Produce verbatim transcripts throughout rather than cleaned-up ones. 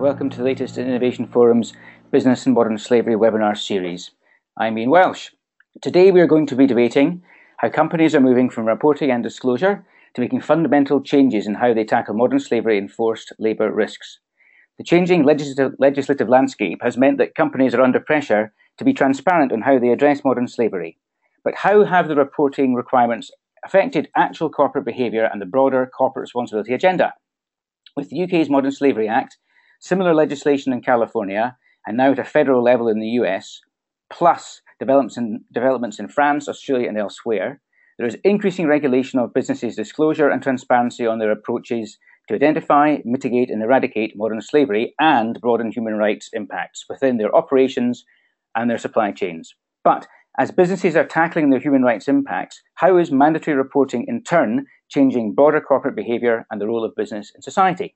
welcome to the latest in Innovation Forum's Business and Modern Slavery webinar series. I'm Ian Welsh. Today we are going to be debating how companies are moving from reporting and disclosure to making fundamental changes in how they tackle modern slavery and forced labour risks. The changing legislative, legislative landscape has meant that companies are under pressure to be transparent on how they address modern slavery. But how have the reporting requirements affected actual corporate behaviour and the broader corporate responsibility agenda? With the U K's Modern Slavery Act, similar legislation in California, and now at a federal level in the U S, plus developments in, developments in France, Australia and elsewhere, there is increasing regulation of businesses' disclosure and transparency on their approaches to identify, mitigate and eradicate modern slavery and broaden human rights impacts within their operations and their supply chains. But as businesses are tackling their human rights impacts, how is mandatory reporting in turn changing broader corporate behaviour and the role of business in society?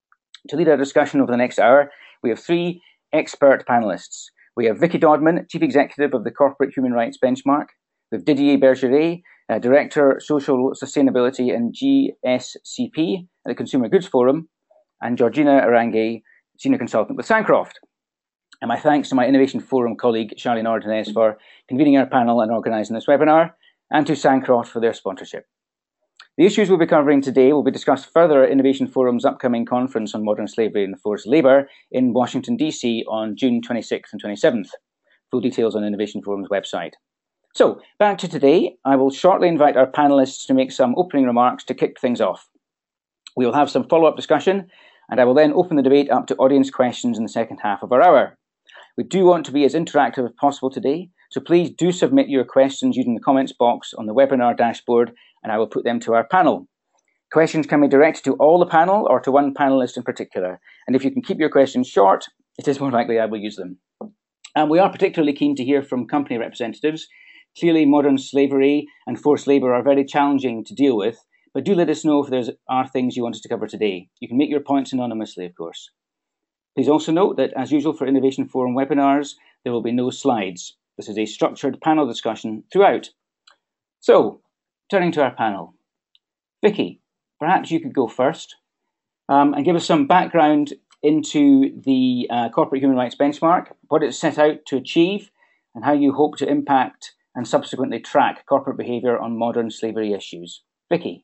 To lead our discussion over the next hour, we have three expert panellists. We have Vicky Dodman, Chief Executive of the Corporate Human Rights Benchmark. We have Didier Bergeret, uh, Director, Social Sustainability and G S C P at the Consumer Goods Forum, and Georgina Arangue, Senior Consultant with Sancroft. And my thanks to my Innovation Forum colleague, Charlene Ordonez, for convening our panel and organising this webinar, and to Sancroft for their sponsorship. The issues we'll be covering today will be discussed further at Innovation Forum's upcoming conference on modern slavery and forced labour in Washington, D C on June twenty-sixth and twenty-seventh. Full details on Innovation Forum's website. So, back to today, I will shortly invite our panellists to make some opening remarks to kick things off. We will have some follow-up discussion, and I will then open the debate up to audience questions in the second half of our hour. We do want to be as interactive as possible today, so please do submit your questions using the comments box on the webinar dashboard, and I will put them to our panel. Questions can be directed to all the panel or to one panelist in particular, and if you can keep your questions short, it is more likely I will use them. And we are particularly keen to hear from company representatives. Clearly, modern slavery and forced labour are very challenging to deal with, but do let us know if there are things you want us to cover today. You can make your points anonymously, of course. Please also note that, as usual for Innovation Forum webinars, there will be no slides. This is a structured panel discussion throughout. So, turning to our panel. Vicky, perhaps you could go first um, and give us some background into the uh, Corporate Human Rights Benchmark, what it's set out to achieve, and how you hope to impact and subsequently track corporate behaviour on modern slavery issues. Vicky.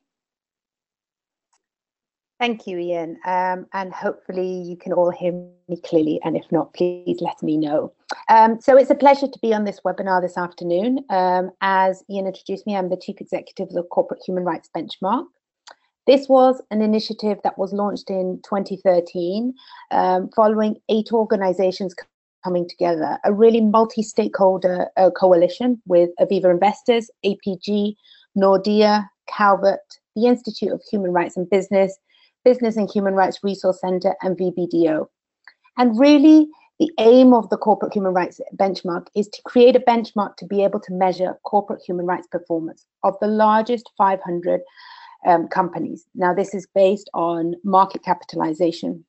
Thank you, Ian, um, and hopefully you can all hear me clearly, and if not, please let me know. Um, so it's a pleasure to be on this webinar this afternoon. Um, as Ian introduced me, I'm the Chief Executive of the Corporate Human Rights Benchmark. This was an initiative that was launched in twenty thirteen, um, following eight organisations coming together, a really multi-stakeholder uh, coalition with Aviva Investors, A P G, Nordea, Calvert, the Institute of Human Rights and Business, Business and Human Rights Resource Centre and V B D O. And really, the aim of the Corporate Human Rights Benchmark is to create a benchmark to be able to measure corporate human rights performance of the largest five hundred um, companies. Now, this is based on market capitalization.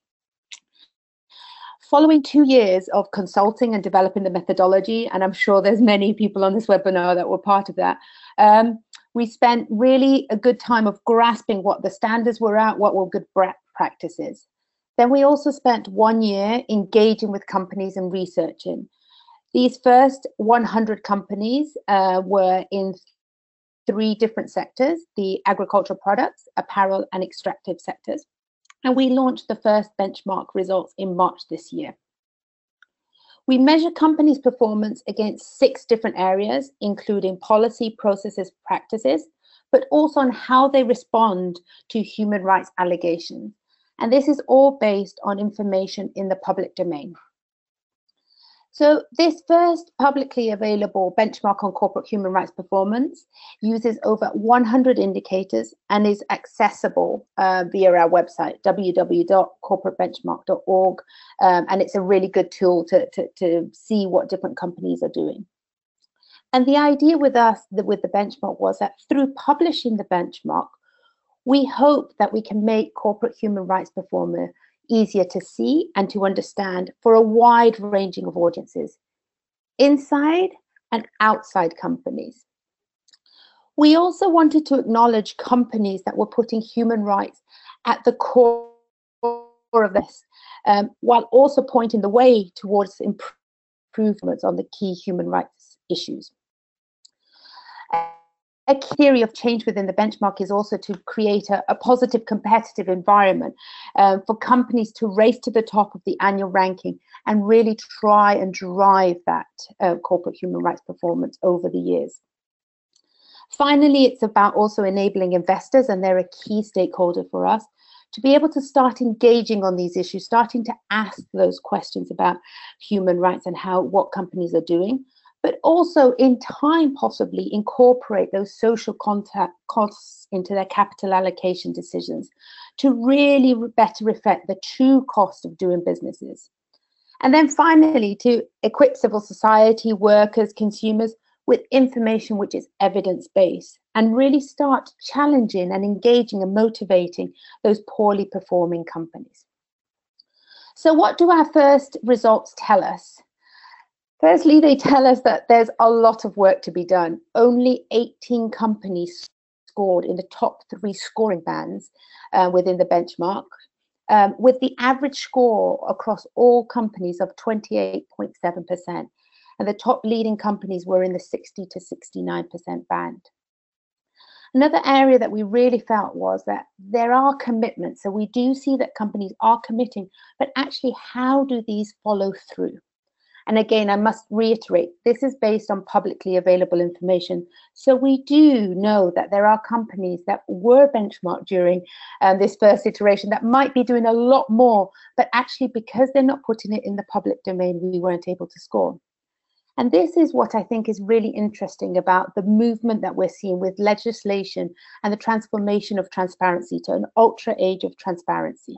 Following two years of consulting and developing the methodology, and I'm sure there's many people on this webinar that were part of that, um, we spent really a good time of grasping what the standards were at, what were good practices. Then we also spent one year engaging with companies and researching. These first one hundred companies uh, were in three different sectors: the agricultural products, apparel and extractive sectors. And we launched the first benchmark results in March this year. We measure companies' performance against six different areas, including policy, processes, practices, but also on how they respond to human rights allegations. And this is all based on information in the public domain. So this first publicly available benchmark on corporate human rights performance uses over one hundred indicators and is accessible uh, via our website, w w w dot corporate benchmark dot org. Um, and it's a really good tool to, to, to see what different companies are doing. And the idea with us, with the benchmark, was that through publishing the benchmark, we hope that we can make corporate human rights performance easier to see and to understand for a wide ranging of audiences, inside and outside companies. We also wanted to acknowledge companies that were putting human rights at the core of this, um, while also pointing the way towards improvements on the key human rights issues. A key theory of change within the benchmark is also to create a, a positive competitive environment uh, for companies to race to the top of the annual ranking and really try and drive that uh, corporate human rights performance over the years. Finally, it's about also enabling investors, and they're a key stakeholder for us, to be able to start engaging on these issues, starting to ask those questions about human rights and how what companies are doing, but also in time possibly incorporate those social contact costs into their capital allocation decisions to really better reflect the true cost of doing businesses. And then finally, to equip civil society, workers, consumers with information which is evidence-based and really start challenging and engaging and motivating those poorly performing companies. So what do our first results tell us? Firstly, they tell us that there's a lot of work to be done. Only eighteen companies scored in the top three scoring bands uh, within the benchmark, um, with the average score across all companies of twenty-eight point seven percent. And the top leading companies were in the sixty to sixty-nine percent band. Another area that we really felt was that there are commitments. So we do see that companies are committing, but actually how do these follow through? And again, I must reiterate, this is based on publicly available information. So we do know that there are companies that were benchmarked during um, this first iteration that might be doing a lot more, but actually because they're not putting it in the public domain, we weren't able to score. And this is what I think is really interesting about the movement that we're seeing with legislation and the transformation of transparency to an ultra age of transparency.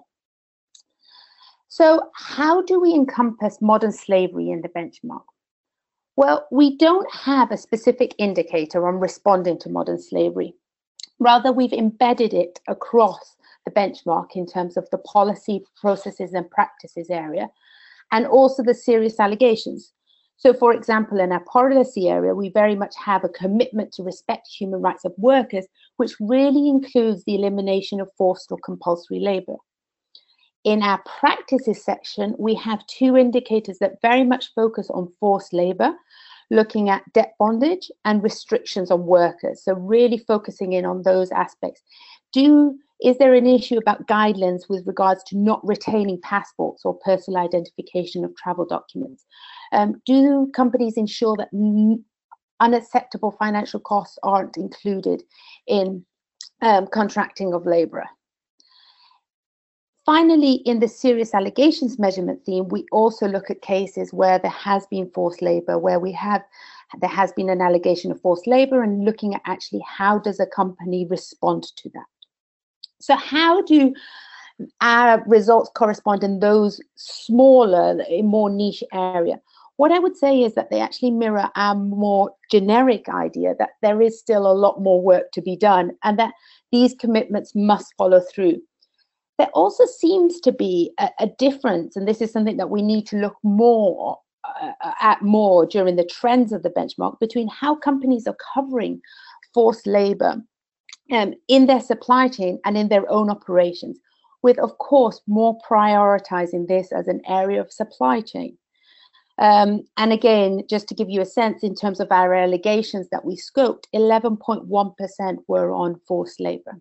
So how do we encompass modern slavery in the benchmark? Well, we don't have a specific indicator on responding to modern slavery. Rather, we've embedded it across the benchmark in terms of the policy, processes and practices area, and also the serious allegations. So, for example, in our policy area, we very much have a commitment to respect human rights of workers, which really includes the elimination of forced or compulsory labor. In our practices section, we have two indicators that very much focus on forced labor, looking at debt bondage and restrictions on workers. So really focusing in on those aspects. Do, is there an issue about guidelines with regards to not retaining passports or personal identification of travel documents? Um, do companies ensure that unacceptable financial costs aren't included in um, contracting of labor? Finally, in the serious allegations measurement theme, we also look at cases where there has been forced labor, where we have there has been an allegation of forced labor, and looking at actually how does a company respond to that. So how do our results correspond in those smaller, more niche area? What I would say is that they actually mirror our more generic idea that there is still a lot more work to be done and that these commitments must follow through. There also seems to be a, a difference, and this is something that we need to look more uh, at more during the trends of the benchmark, between how companies are covering forced labor um, in their supply chain and in their own operations, with, of course, more prioritizing this as an area of supply chain. Um, and again, just to give you a sense in terms of our allegations that we scoped, eleven point one percent were on forced labor.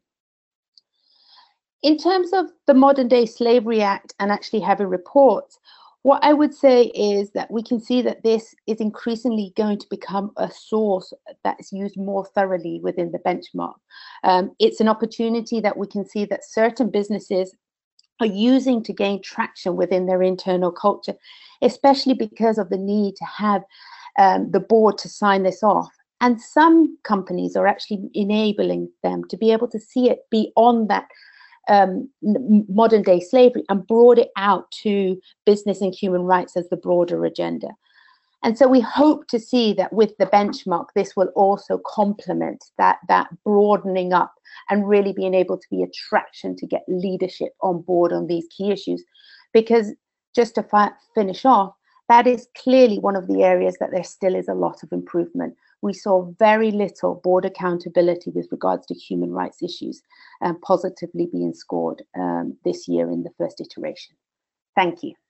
In terms of the Modern Day Slavery Act and actually having reports, what I would say is that we can see that this is increasingly going to become a source that is used more thoroughly within the benchmark. Um, it's an opportunity that we can see that certain businesses are using to gain traction within their internal culture, especially because of the need to have um, the board to sign this off. And some companies are actually enabling them to be able to see it beyond that Um, modern day slavery and brought it out to business and human rights as the broader agenda. And so we hope to see that with the benchmark, this will also complement that, that broadening up and really being able to be attraction to get leadership on board on these key issues. Because just to fi finish off, that is clearly one of the areas that there still is a lot of improvement. we saw very little board accountability with regards to human rights issues um, positively being scored um, this year in the first iteration. Thank you.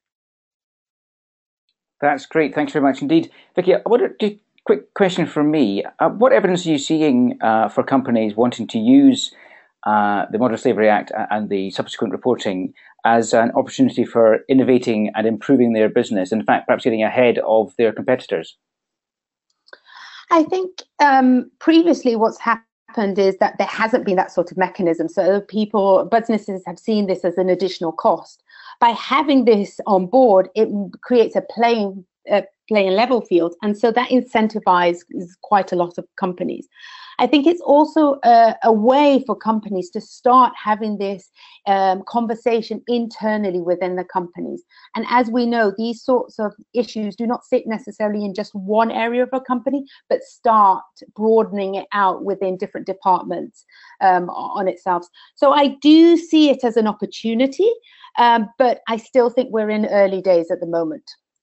That's great. Thanks very much indeed. Vicky, I wonder, just a quick question from me. Uh, what evidence are you seeing uh, for companies wanting to use uh, the Modern Slavery Act and the subsequent reporting as an opportunity for innovating and improving their business, in fact, perhaps getting ahead of their competitors? I think um, previously what's happened is that there hasn't been that sort of mechanism. So people, businesses have seen this as an additional cost. By having this on board, it creates a playing, uh, playing level field. And so that incentivizes quite a lot of companies. I think it's also a, a way for companies to start having this um, conversation internally within the companies. And as we know, these sorts of issues do not sit necessarily in just one area of a company, but start broadening it out within different departments um, on itself. So I do see it as an opportunity, um, but I still think we're in early days at the moment.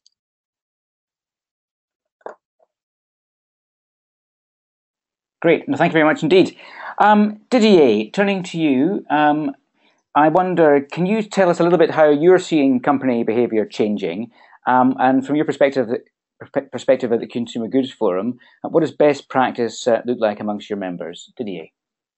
Great. No, thank you very much indeed. Um, Didier, turning to you, um, I wonder, can you tell us a little bit how you're seeing company behaviour changing? Um, and from your perspective, perspective at the Consumer Goods Forum, what does best practice uh, look like amongst your members? Didier.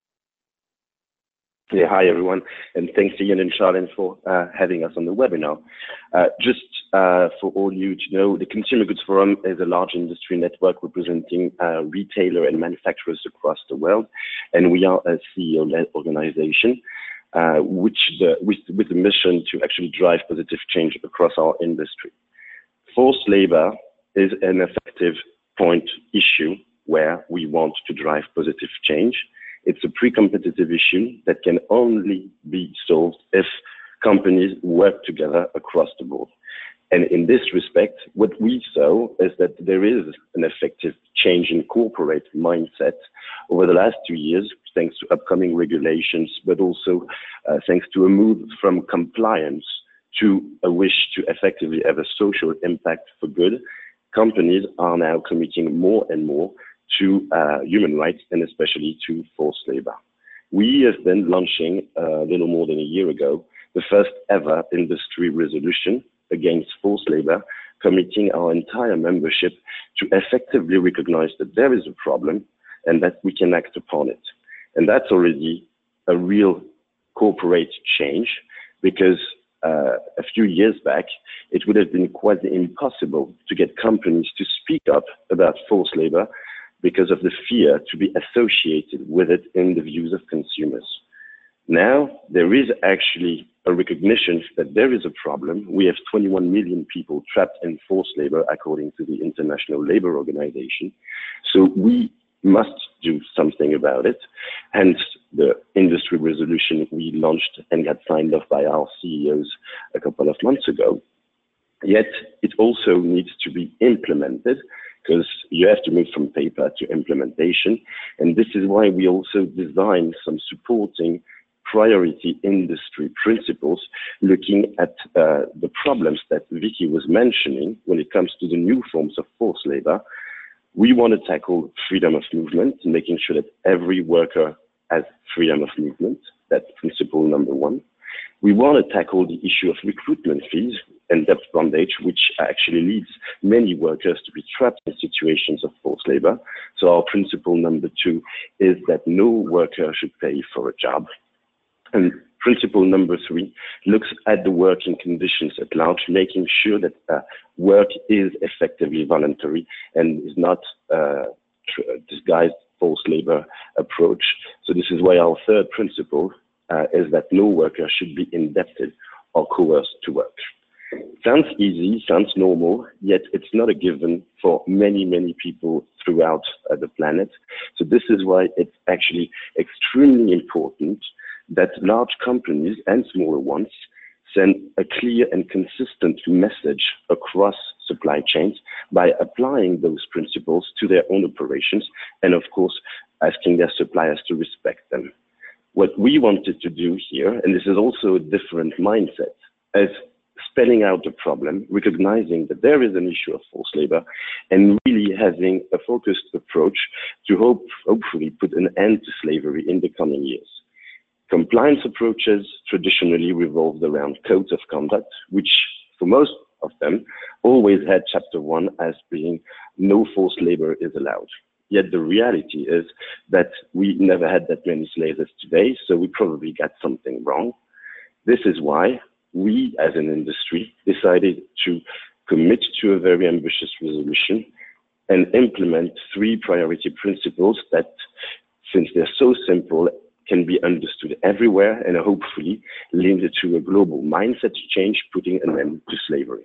Yeah, hi everyone, and thanks to Ian and Charlene for uh, having us on the webinar. Uh, just uh, for all you to know, the Consumer Goods Forum is a large industry network representing uh, retailer and manufacturers across the world, and we are a C E O-led organization, uh, which the, with, with the mission to actually drive positive change across our industry. Forced labor is an effective point issue where we want to drive positive change. It's a pre-competitive issue that can only be solved if companies work together across the board. And in this respect, what we saw is that there is an effective change in corporate mindset over the last two years, thanks to upcoming regulations, but also uh, thanks to a move from compliance to a wish to effectively have a social impact for good. Companies are now committing more and more to uh, human rights and especially to forced labor. We have been launching uh, a little more than a year ago the first ever industry resolution against forced labor, committing our entire membership to effectively recognize that there is a problem and that we can act upon it. And that's already a real corporate change, because uh, a few years back, it would have been quite impossible to get companies to speak up about forced labor because of the fear to be associated with it in the views of consumers. Now, there is actually a recognition that there is a problem. We have twenty-one million people trapped in forced labor, according to the International Labour Organization. So we must do something about it. Hence, the industry resolution we launched and got signed off by our C E Os a couple of months ago. Yet, it also needs to be implemented, because you have to move from paper to implementation. And this is why we also designed some supporting priority industry principles, looking at uh, the problems that Vicky was mentioning when it comes to the new forms of forced labor. We want to tackle freedom of movement, making sure that every worker has freedom of movement. That's principle number one. We want to tackle the issue of recruitment fees and debt bondage, which actually leads many workers to be trapped in situations of forced labor. So our principle number two is that no worker should pay for a job. And principle number three looks at the working conditions at large, making sure that uh, work is effectively voluntary and is not uh, disguised forced labor approach. So this is why our third principle uh, is that no worker should be indebted or coerced to work. Sounds easy, sounds normal, yet it's not a given for many, many people throughout uh, the planet. So this is why it's actually extremely important that large companies and smaller ones send a clear and consistent message across supply chains by applying those principles to their own operations and, of course, asking their suppliers to respect them. What we wanted to do here, and this is also a different mindset, is spelling out the problem, recognizing that there is an issue of forced labor, and really having a focused approach to hope, hopefully put an end to slavery in the coming years. Compliance approaches traditionally revolved around codes of conduct, which for most of them always had chapter one as being no forced labor is allowed. Yet the reality is that we never had that many slaves as today, so we probably got something wrong. This is why we as an industry decided to commit to a very ambitious resolution and implement three priority principles that, since they're so simple, can be understood everywhere and hopefully lead to a global mindset change, putting an end to slavery.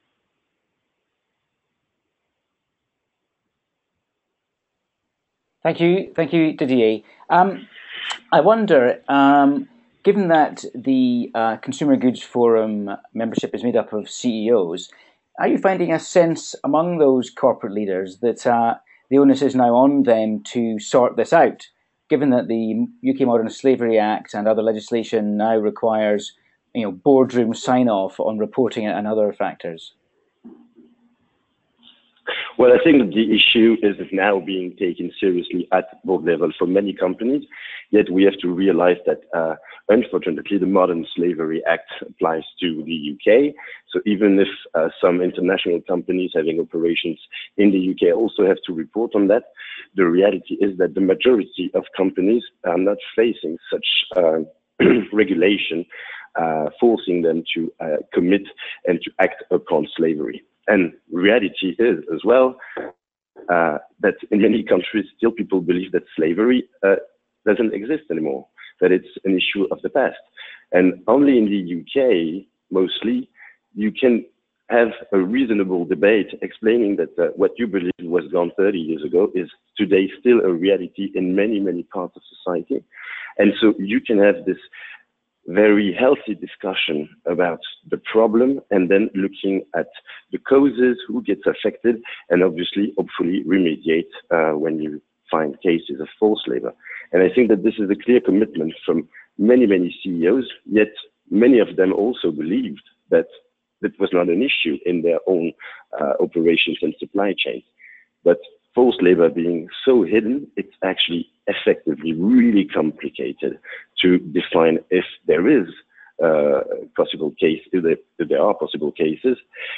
Thank you, thank you, Didier. Um, I wonder, um, given that the uh, Consumer Goods Forum membership is made up of C E Os, are you finding a sense among those corporate leaders that uh, the onus is now on them to sort this out, given that the U K Modern Slavery Act and other legislation now requires, you know, boardroom sign-off on reporting and other factors? Well, I think that the issue is now being taken seriously at board level for many companies, yet we have to realize that, uh, unfortunately, the Modern Slavery Act applies to the U K. So even if uh, some international companies having operations in the U K also have to report on that, the reality is that the majority of companies are not facing such uh, regulation, uh, forcing them to uh, commit and to act upon slavery. And reality is as well uh, that in many countries still people believe that slavery uh, doesn't exist anymore, that it's an issue of the past. And only in the U K, mostly, you can have a reasonable debate explaining that uh, what you believe was gone thirty years ago is today still a reality in many, many parts of society. And so you can have this very healthy discussion about the problem and then looking at the causes, who gets affected, and obviously, hopefully, remediate uh, when you find cases of forced labor. And I think that this is a clear commitment from many, many C E Os, yet many of them also believed that that was not an issue in their own uh, operations and supply chains. But forced labor being so hidden, it's actually effectively really complicated to define if there is uh, possible case, if there, if there are possible cases.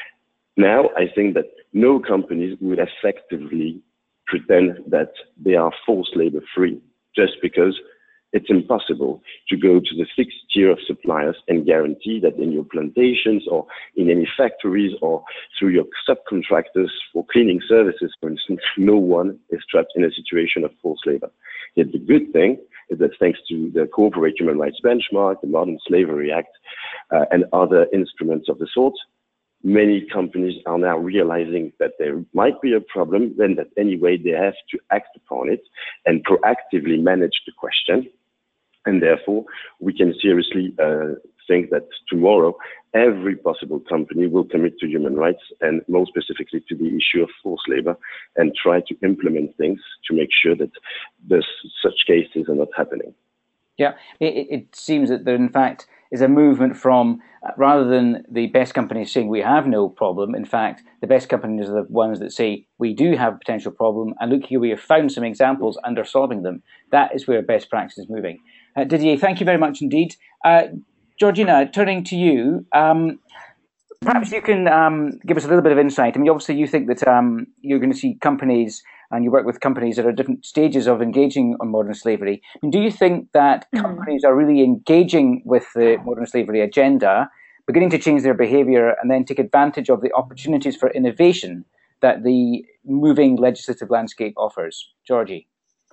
Now, I think that no companies would effectively pretend that they are forced labor free just because it's impossible to go to the fixed tier of suppliers and guarantee that in your plantations or in any factories or through your subcontractors for cleaning services, for instance, no one is trapped in a situation of forced labor. Yet the good thing is that thanks to the Corporate Human Rights Benchmark, the Modern Slavery Act, uh, and other instruments of the sort, many companies are now realizing that there might be a problem, then that anyway they have to act upon it and proactively manage the question. And therefore, we can seriously uh, think that tomorrow, every possible company will commit to human rights and more specifically to the issue of forced labor and try to implement things to make sure that this, such cases are not happening. Yeah, it, it seems that there, in fact, is a movement from, uh, rather than the best companies saying we have no problem, in fact, the best companies are the ones that say we do have a potential problem, and look here, we have found some examples and are solving them. That is where best practice is moving. Uh, Didier, thank you very much indeed. Uh, Georgina, turning to you, um, perhaps you can um, give us a little bit of insight. I mean, obviously you think that um, you're going to see companies, and you work with companies that are different stages of engaging on modern slavery. I mean, do you think that mm-hmm. companies are really engaging with the modern slavery agenda, beginning to change their behaviour, and then take advantage of the opportunities for innovation that the moving legislative landscape offers? Georgie.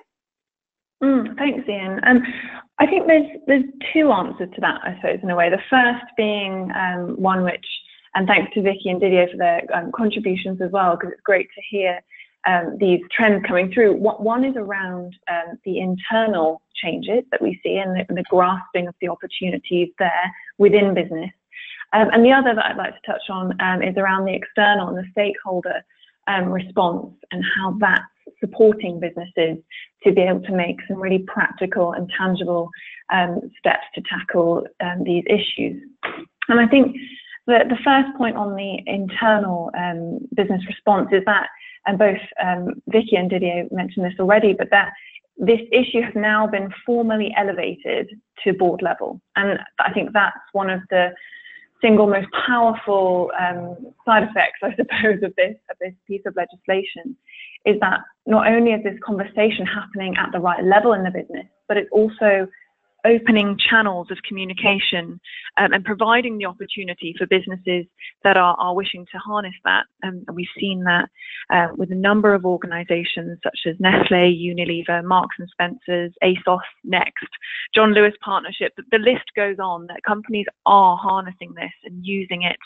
Mm, thanks, Ian. Um, I think there's there's two answers to that, I suppose, in a way. The first being um, one which, and thanks to Vicky and Didier for their um, contributions as well, because it's great to hear um, these trends coming through. What, one is around um, the internal changes that we see and the, the grasping of the opportunities there within business. Um, and the other that I'd like to touch on um, is around the external and the stakeholder um, response and how that's supporting businesses to be able to make some really practical and tangible um, steps to tackle um, these issues. And I think the, the first point on the internal um, business response is that, and both um, Vicky and Didier mentioned this already, but that this issue has now been formally elevated to board level. And I think that's one of the single most powerful um, side effects, I suppose, of this, of this piece of legislation, is that not only is this conversation happening at the right level in the business, but it's also opening channels of communication um, and providing the opportunity for businesses that are, are wishing to harness that. Um, and we've seen that uh, with a number of organizations such as Nestle, Unilever, Marks and Spencer's, ASOS, Next, John Lewis Partnership. The list goes on, that companies are harnessing this and using it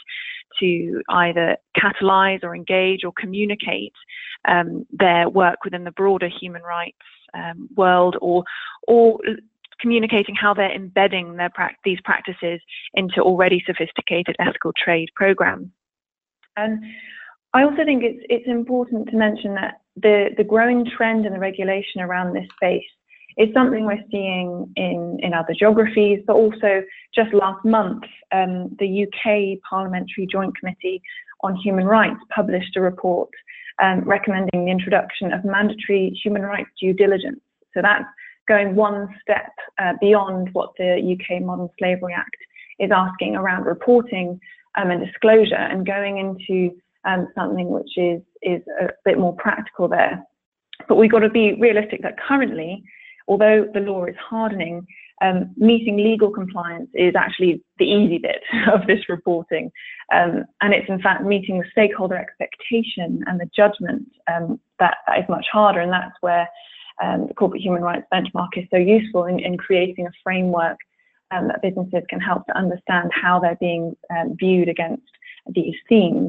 to either catalyze or engage or communicate um, their work within the broader human rights um, world, or or communicating how they're embedding their pra these practices into already sophisticated ethical trade programs. And I also think it's it's important to mention that the the growing trend in the regulation around this space is something we're seeing in in other geographies, but also just last month, um, the U K Parliamentary Joint Committee on Human Rights published a report um, recommending the introduction of mandatory human rights due diligence. So that's going one step uh, beyond what the U K Modern Slavery Act is asking around reporting um, and disclosure, and going into um, something which is, is a bit more practical there. But we've got to be realistic that currently, although the law is hardening, um, meeting legal compliance is actually the easy bit of this reporting. Um, and it's in fact meeting the stakeholder expectation and the judgment um, that, that is much harder, and that's where Um, the corporate human rights benchmark is so useful in, in creating a framework um, that businesses can help to understand how they're being um, viewed against these themes.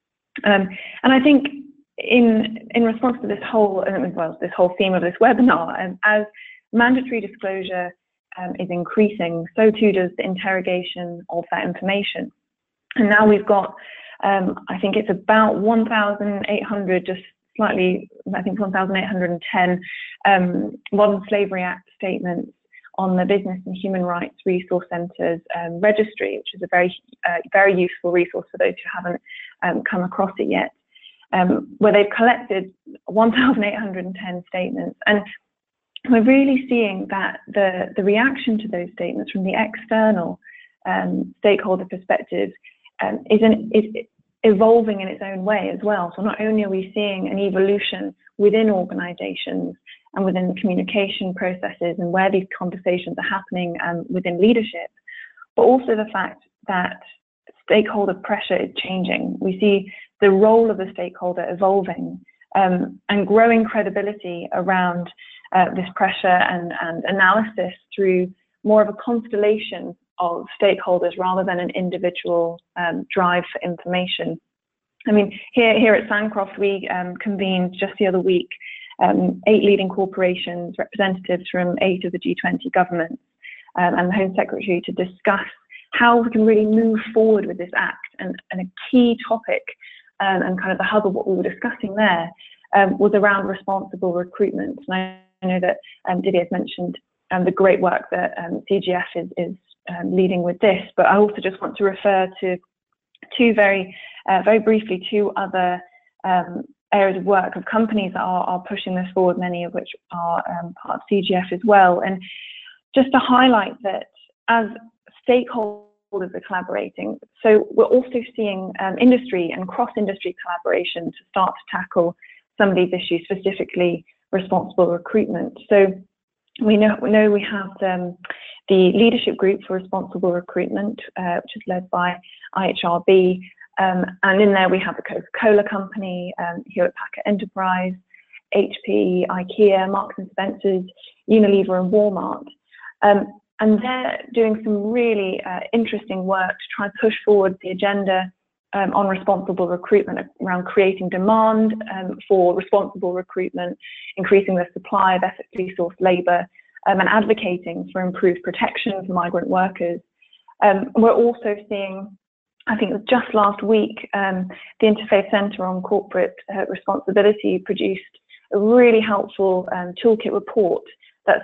Um, and I think in in response to this whole well, this whole theme of this webinar, um, as mandatory disclosure um, is increasing, so too does the interrogation of that information. And now we've got, um, I think it's about one thousand eight hundred, just slightly, I think one thousand eight hundred ten um, Modern Slavery Act statements on the Business and Human Rights Resource Centre's um, registry, which is a very, uh, very useful resource for those who haven't um, come across it yet, um, where they've collected one thousand eight hundred ten statements. And we're really seeing that the, the reaction to those statements from the external um, stakeholder perspective um, is, an, is evolving in its own way as well. So not only are we seeing an evolution within organizations and within the communication processes and where these conversations are happening um, within leadership, but also the fact that stakeholder pressure is changing. We see the role of the stakeholder evolving um, and growing credibility around uh, this pressure and, and analysis through more of a constellation of stakeholders rather than an individual um, drive for information. I mean, here, here at Sandcroft, we um, convened just the other week um, eight leading corporations, representatives from eight of the G twenty governments, um, and the Home Secretary to discuss how we can really move forward with this act. And, and a key topic um, and kind of the hub of what we were discussing there um, was around responsible recruitment. And I, I know that um, Didier has mentioned um, the great work that um, C G F is, is Um, leading with this, but I also just want to refer to two very, uh, very briefly, two other um, areas of work of companies that are, are pushing this forward, many of which are um, part of C G F as well. And just to highlight that as stakeholders are collaborating, so we're also seeing um, industry and cross-industry collaboration to start to tackle some of these issues, specifically responsible recruitment. So we know, we know we have um, the Leadership Group for Responsible Recruitment, uh, which is led by I H R B, um, and in there we have the Coca-Cola Company, um, Hewlett Packard Enterprise, H P, IKEA, Marks and Spencer's, Unilever and Walmart. Um, and they're doing some really uh, interesting work to try and push forward the agenda um, on responsible recruitment, around creating demand um, for responsible recruitment, increasing the supply of ethically sourced labour, Um, and advocating for improved protection for migrant workers. Um, we're also seeing, I think it was just last week, um, the Interfaith Centre on Corporate uh, Responsibility produced a really helpful um, toolkit report that's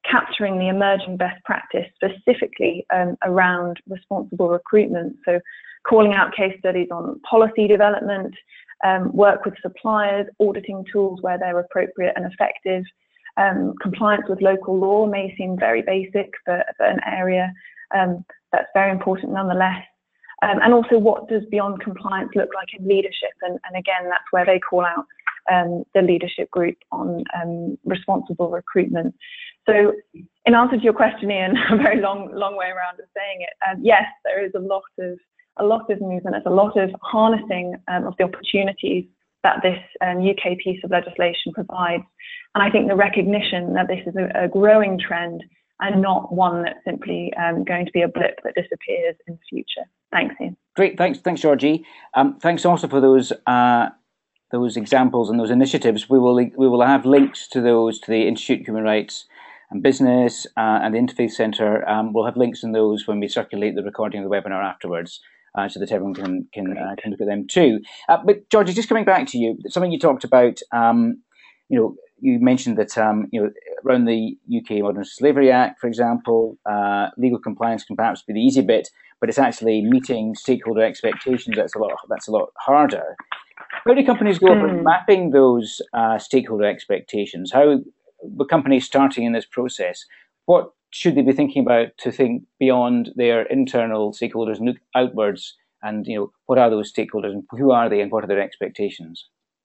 capturing the emerging best practice specifically um, around responsible recruitment. So calling out case studies on policy development, um, work with suppliers, auditing tools where they're appropriate and effective. Um, compliance with local law may seem very basic, but, but an area um, that's very important nonetheless. Um, and also, what does beyond compliance look like in leadership? And, and again, that's where they call out um, the leadership group on um, responsible recruitment. So in answer to your question, Ian, a very long, long way around of saying it, um, yes, there is a lot of a lot of movement. There's a lot of harnessing um, of the opportunities that this um, U K piece of legislation provides. And I think the recognition that this is a, a growing trend and not one that's simply um, going to be a blip that disappears in the future. Thanks, Ian. Great, thanks, thanks, Georgie. Um, thanks also for those uh, those examples and those initiatives. We will we will have links to those to the Institute of Human Rights and Business uh, and the Interfaith Centre. Um, we'll have links in those when we circulate the recording of the webinar afterwards, uh, so that everyone can can uh, can look at them too. Uh, but Georgie, just coming back to you, something you talked about. Um, you know, you mentioned that um, you know around the U K Modern Slavery Act, for example, uh, legal compliance can perhaps be the easy bit, but it's actually meeting stakeholder expectations. That's a lot. That's a lot harder. How do companies go about mapping those uh, stakeholder expectations? How the companies starting in this process, what should they be thinking about to think beyond their internal stakeholders and look outwards? And you know, what are those stakeholders and who are they and what are their expectations?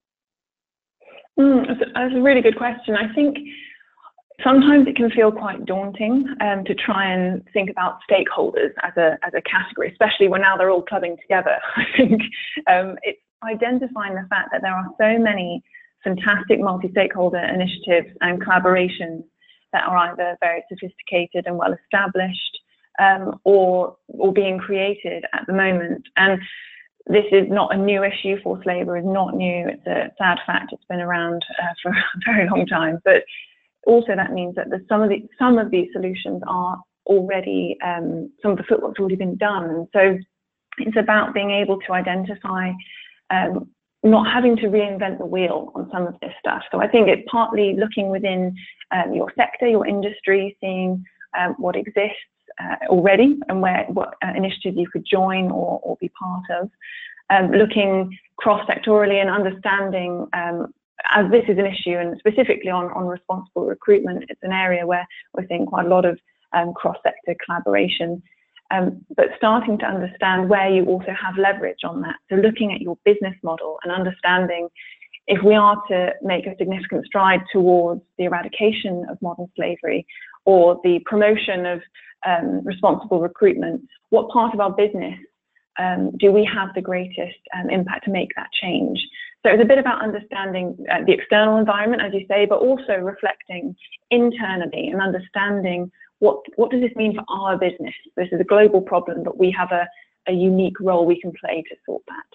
Mm, that's a really good question. I think sometimes it can feel quite daunting um, to try and think about stakeholders as a as a category, especially when now they're all clubbing together. I think um, it's identifying the fact that there are so many fantastic multi-stakeholder initiatives and collaborations that are either very sophisticated and well established um, or or being created at the moment. And this is not a new issue. Forced labour is not new. It's a sad fact. It's been around uh, for a very long time. But also that means that the, some of the some of these solutions are already um, some of the footwork's already been done. And so it's about being able to identify, um, not having to reinvent the wheel on some of this stuff. So I think it's partly looking within um, your sector, your industry, seeing um, what exists uh, already and where what uh, initiatives you could join or, or be part of. Um, looking cross-sectorally and understanding, um, as this is an issue, and specifically on, on responsible recruitment, it's an area where we're seeing quite a lot of um, cross-sector collaboration. Um, but starting to understand where you also have leverage on that. So looking at your business model and understanding if we are to make a significant stride towards the eradication of modern slavery or the promotion of um, responsible recruitment, what part of our business um, do we have the greatest um, impact to make that change? So it's a bit about understanding uh, the external environment, as you say, but also reflecting internally and understanding What, what does this mean for our business? This is a global problem, but we have a, a unique role we can play to sort that.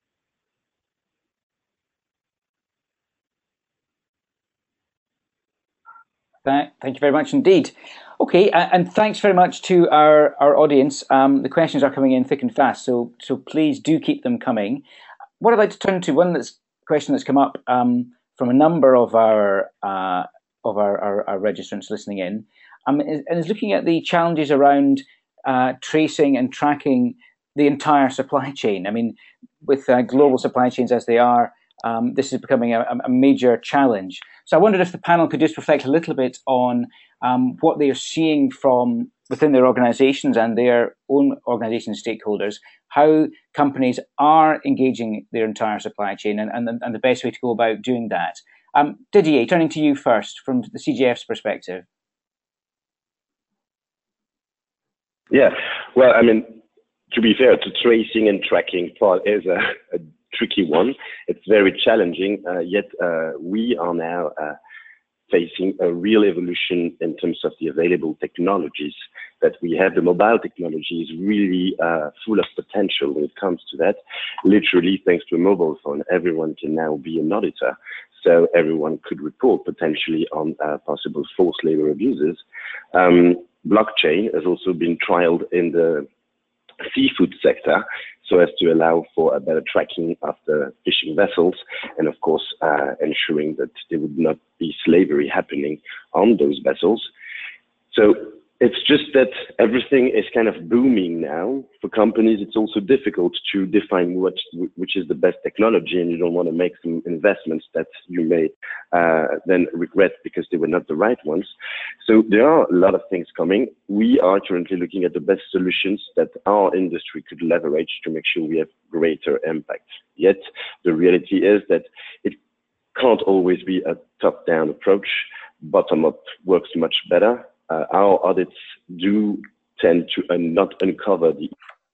Thank you very much indeed. Okay, and thanks very much to our, our audience. Um, the questions are coming in thick and fast, so so please do keep them coming. What I'd like to turn to, one that's, question that's come up um, from a number of our, uh, of our, our, our registrants listening in, Um, and is looking at the challenges around uh, tracing and tracking the entire supply chain. I mean, with uh, global supply chains as they are, um, this is becoming a, a major challenge. So I wondered if the panel could just reflect a little bit on um, what they are seeing from within their organizations and their own organization stakeholders, how companies are engaging their entire supply chain and, and, and the best way to go about doing that. Um, Didier, turning to you first from the C G F's perspective. Yeah, well, I mean, to be fair, the tracing and tracking part is a, a tricky one. It's very challenging, uh, yet uh, we are now uh, facing a real evolution in terms of the available technologies that we have. The mobile technology is really uh, full of potential when it comes to that. Literally, thanks to a mobile phone, everyone can now be an auditor. So everyone could report potentially on uh, possible forced labor abuses. Um, blockchain has also been trialed in the seafood sector so as to allow for a better tracking of the fishing vessels and, of course, uh, ensuring that there would not be slavery happening on those vessels. So it's just that everything is kind of booming now. For companies, it's also difficult to define what, which is the best technology, and you don't want to make some investments that you may uh, then regret because they were not the right ones. So there are a lot of things coming. We are currently looking at the best solutions that our industry could leverage to make sure we have greater impact. Yet the reality is that it can't always be a top-down approach. Bottom-up works much better. Uh, our audits do tend to uh, not uncover the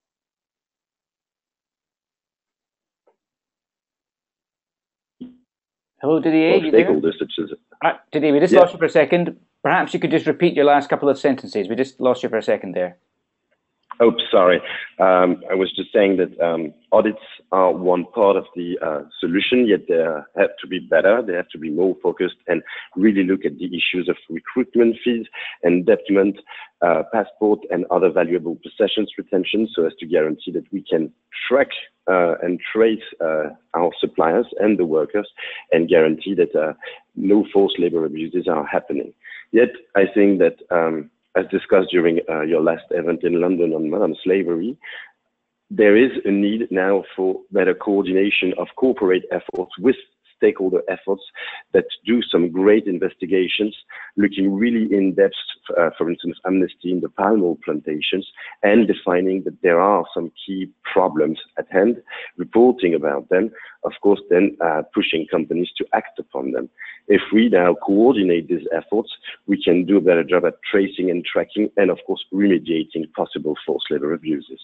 Hello, Didier. You stakeholders there? such as uh, Didier, we just yeah. lost you for a second. Perhaps you could just repeat your last couple of sentences. We just lost you for a second there. Oh, sorry. Um, I was just saying that um, audits are one part of the uh, solution, yet they have to be better. They have to be more focused and really look at the issues of recruitment fees, endowment, uh, passport, and other valuable possessions retention, so as to guarantee that we can track uh, and trace uh, our suppliers and the workers and guarantee that uh, no forced labor abuses are happening. Yet, I think that um, as discussed during uh, your last event in London on modern slavery, there is a need now for better coordination of corporate efforts with stakeholder efforts that do some great investigations, looking really in depth, uh, for instance, Amnesty in the palm oil plantations, and defining that there are some key problems at hand, reporting about them, of course, then uh, pushing companies to act upon them. If we now coordinate these efforts, we can do a better job at tracing and tracking, and of course, remediating possible forced labor abuses.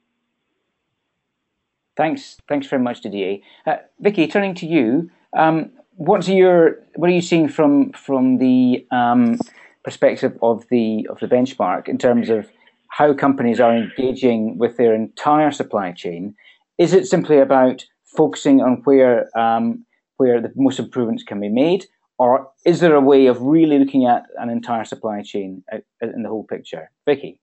Thanks, thanks very much, Didier. Uh, Vicky, turning to you, um, what's your, what are you seeing from from the um, perspective of the of the benchmark in terms of how companies are engaging with their entire supply chain? Is it simply about focusing on where um, where the most improvements can be made, or is there a way of really looking at an entire supply chain in the whole picture? Vicky.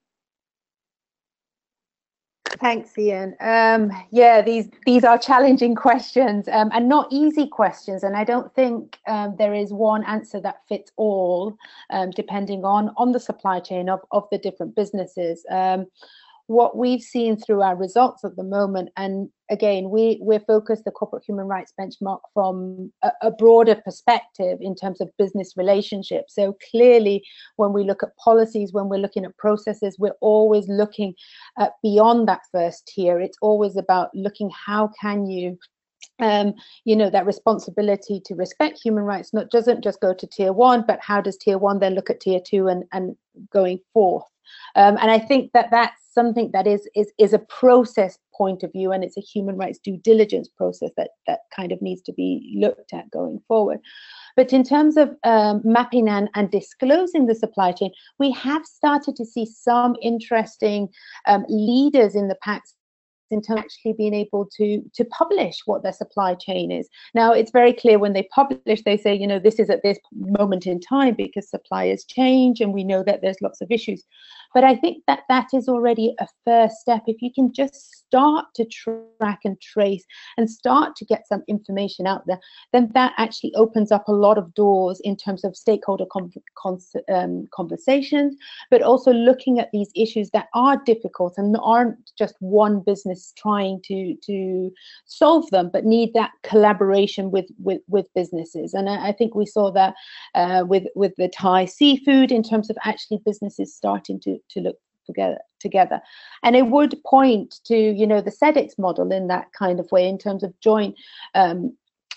Thanks, Ian. Um, yeah, these these are challenging questions um, and not easy questions. And I don't think um, there is one answer that fits all, um, depending on, on the supply chain of, of the different businesses. Um, what we've seen through our results at the moment, and again, we, we're focused the corporate human rights benchmark from a, a broader perspective in terms of business relationships. So clearly, when we look at policies, when we're looking at processes, we're always looking at beyond that first tier. It's always about looking how can you Um, you know, that responsibility to respect human rights not doesn't just go to tier one, but how does tier one then look at tier two and, and going forth? Um, and I think that that's something that is is is a process point of view, and it's a human rights due diligence process that that kind of needs to be looked at going forward. But in terms of um, mapping and, and disclosing the supply chain, we have started to see some interesting um, leaders in the packs in terms of actually being able to to publish what their supply chain is. Now, it's very clear when they publish, they say, you know, this is at this moment in time because suppliers change and we know that there's lots of issues. But I think that that is already a first step. If you can just start to track and trace and start to get some information out there, then that actually opens up a lot of doors in terms of stakeholder con con um, conversations, but also looking at these issues that are difficult and aren't just one business trying to to solve them, but need that collaboration with with, with businesses. And I, I think we saw that uh, with with the Thai seafood in terms of actually businesses starting to to look together together and it would point to, you know, the SEDEX model in that kind of way in terms of joint um,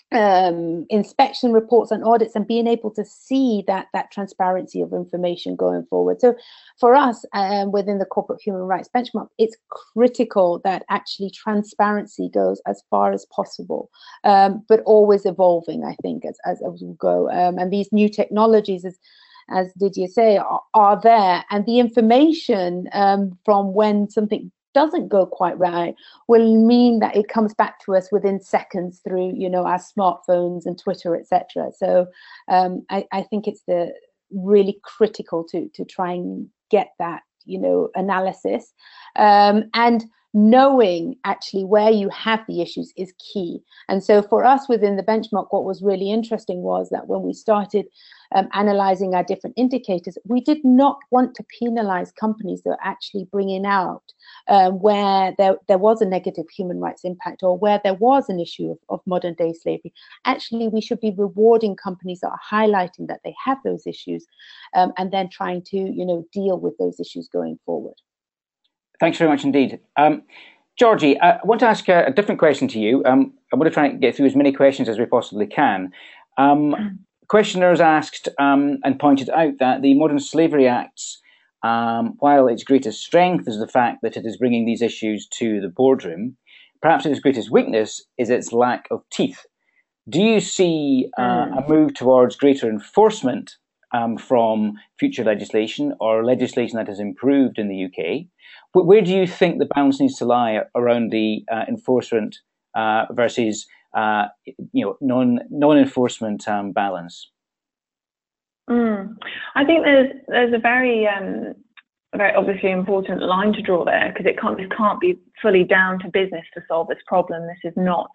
um, inspection reports and audits and being able to see that that transparency of information going forward. So for us um, within the corporate human rights benchmark, it's critical that actually transparency goes as far as possible, um, but always evolving, I think, as, as, as we go. Um, and these new technologies is as Didier say, are, are there, and the information um, from when something doesn't go quite right will mean that it comes back to us within seconds through, you know, our smartphones and Twitter, et cetera. So um, I, I think it's the really critical to to try and get that, you know, analysis um, and knowing actually where you have the issues is key. And so for us within the benchmark, what was really interesting was that when we started um, analysing our different indicators, we did not want to penalise companies that are actually bringing out um, where there, there was a negative human rights impact or where there was an issue of, of modern day slavery. Actually, we should be rewarding companies that are highlighting that they have those issues um, and then trying to, you know, deal with those issues going forward. Thanks very much indeed. Um, Georgie, I want to ask a, a different question to you. Um, I'm going to try and get through as many questions as we possibly can. Um, questioners asked um, and pointed out that the Modern Slavery Acts, um, while its greatest strength is the fact that it is bringing these issues to the boardroom, perhaps its greatest weakness is its lack of teeth. Do you see uh, mm. a move towards greater enforcement um, from future legislation or legislation that has improved in the U K? Where do you think the balance needs to lie around the uh, enforcement uh, versus uh, you know non non enforcement um, balance? Mm. I think there's there's a very um, a very obviously important line to draw there, because it can't this can't be fully down to business to solve this problem. This is not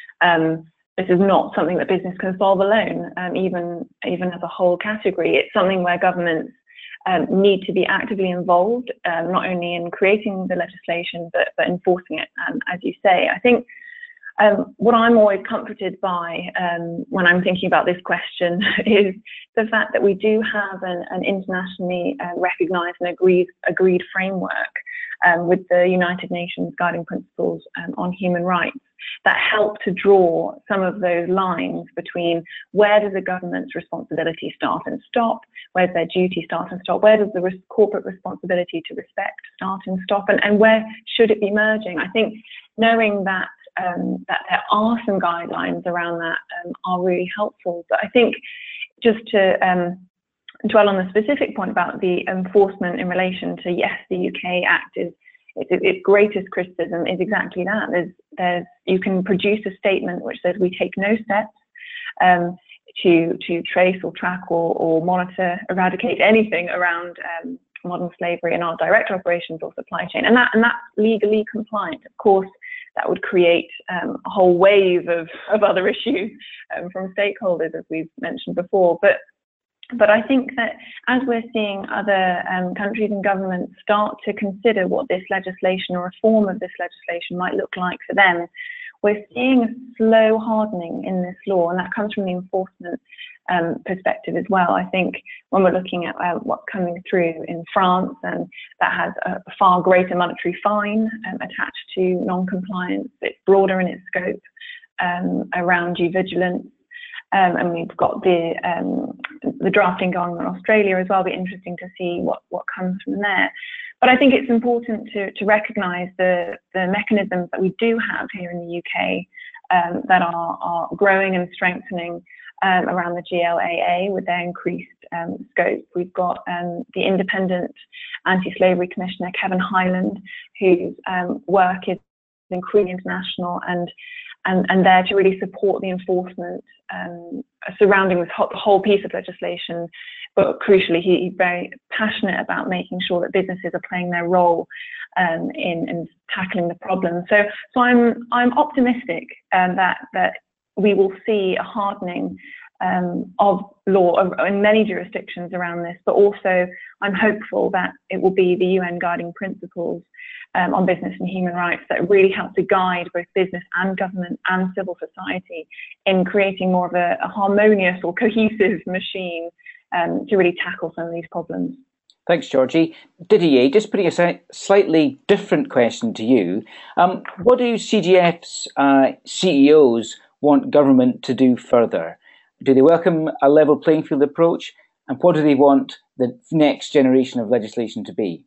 um, this is not something that business can solve alone. Um, even even as a whole category, it's something where governments Um, need to be actively involved, um, not only in creating the legislation, but, but enforcing it, um, as you say. I think um, what I'm always comforted by um, when I'm thinking about this question is the fact that we do have an, an internationally uh, recognised and agreed, agreed framework um, with the United Nations Guiding Principles um, on Human Rights that help to draw some of those lines between where does the government's responsibility start and stop, where does their duty start and stop, where does the res corporate responsibility to respect start and stop, and, and where should it be merging. I think knowing that um, that there are some guidelines around that um, are really helpful. But I think just to um, dwell on the specific point about the enforcement in relation to, yes, the U K Act is Its, its greatest criticism is exactly that. There's, there's, you can produce a statement which says we take no steps um, to to trace or track or, or monitor, eradicate anything around um, modern slavery in our direct operations or supply chain, and that and that's legally compliant. Of course, that would create um, a whole wave of of other issues um, from stakeholders, as we've mentioned before, but. But I think that as we're seeing other um, countries and governments start to consider what this legislation or reform of this legislation might look like for them, we're seeing a slow hardening in this law, and that comes from the enforcement um, perspective as well. I think when we're looking at uh, what's coming through in France, and that has a far greater monetary fine um, attached to non-compliance, it's broader in its scope um, around due vigilance. Um, and we've got the um, the drafting going on in Australia as well. It'll be interesting to see what, what comes from there. But I think it's important to, to recognise the, the mechanisms that we do have here in the U K um, that are, are growing and strengthening um, around the G L A A with their increased um, scope. We've got um, the independent anti-slavery commissioner, Kevin Highland, whose um, work is incredibly international and And, and there to really support the enforcement um, surrounding this whole, the whole piece of legislation. But crucially, he, he's very passionate about making sure that businesses are playing their role um, in, in tackling the problem. So, so I'm I'm optimistic um, that that we will see a hardening um, of law in many jurisdictions around this. But also, I'm hopeful that it will be the U N Guiding Principles Um, on business and human rights that really help to guide both business and government and civil society in creating more of a, a harmonious or cohesive machine um, to really tackle some of these problems. Thanks, Georgie. Didier, just putting a slightly different question to you. Um, what do C G F's uh, C E Os want government to do further? Do they welcome a level playing field approach? And what do they want the next generation of legislation to be?